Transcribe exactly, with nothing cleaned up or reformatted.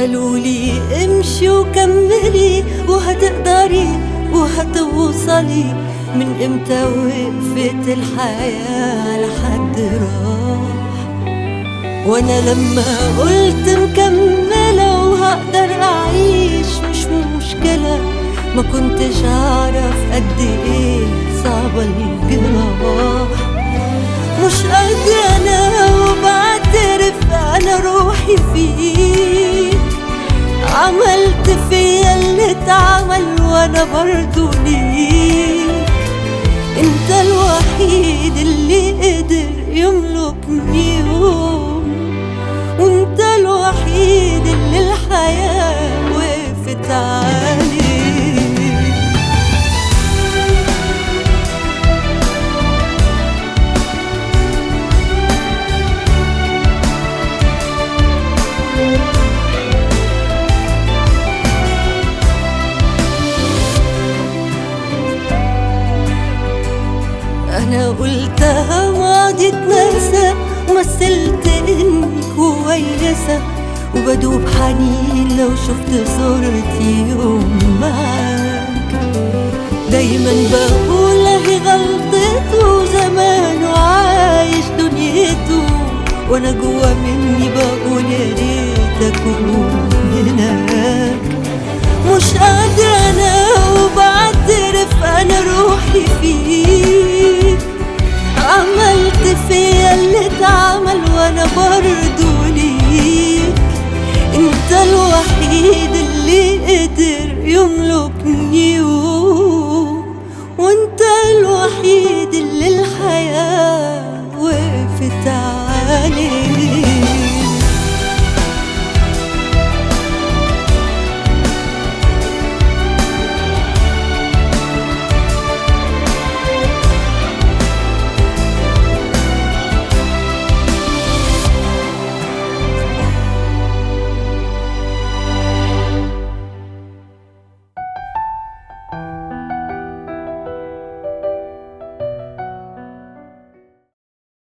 قالولي امشي وكملي وهتقدري وهتوصلي، من امتى وقفت الحياة لحد راح. وانا لما قلت مكملة وهقدر اعيش مش مشكلة، ما كنتش اعرف قد ايه صعبة الجراح. مش قادرة انا وبعترف انا روحي فيك، عملت فيا اللي اتعمل وانا برضو ليك. انت الوحيد اللي قدر يملكني يوم، وانت الوحيد اللي الحياة وقفت عليه. أنا قلتها ماضي اتنسى، ومثلت إني كويسة، وبدوب حنين لو شفت صورتي يوم معاك. دايما بقول اهي غلطته زمان وعايش دنيته، وانا جوا مني بقول يا ريت اكون هناك. مش قادرة انا وبعترف انا روحي فيك، عملت فيا اللي اتعمل وانا برضو ليك. انت الوحيد اللي قدر يملكني.